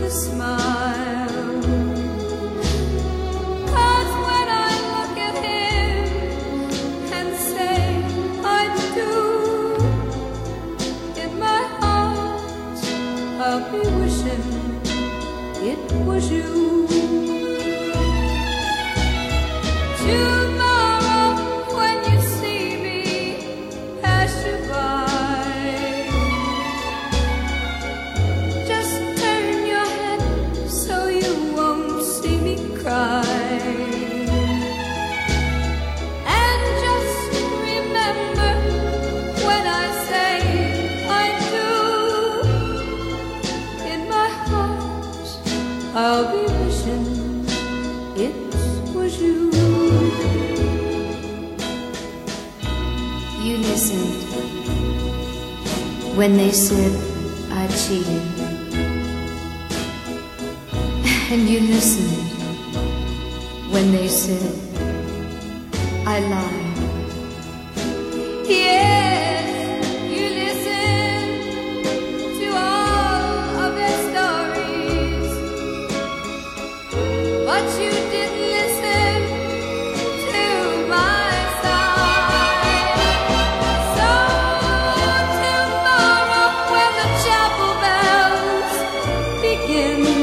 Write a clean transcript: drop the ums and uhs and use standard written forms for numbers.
to smile. 'Cause when I look at him and say I do, in my heart I'll be wishing it was you. Tomorrow when you see me pass you by, just turn your head so you won't see me cry. And just remember when I say I do, in my heart I'll be wishing it was you. You listened when they said I cheated, and you listened when they said I lied. Yes, you listened to all of their stories, but you didn't listen to my side. So tomorrow when the chapel bells begin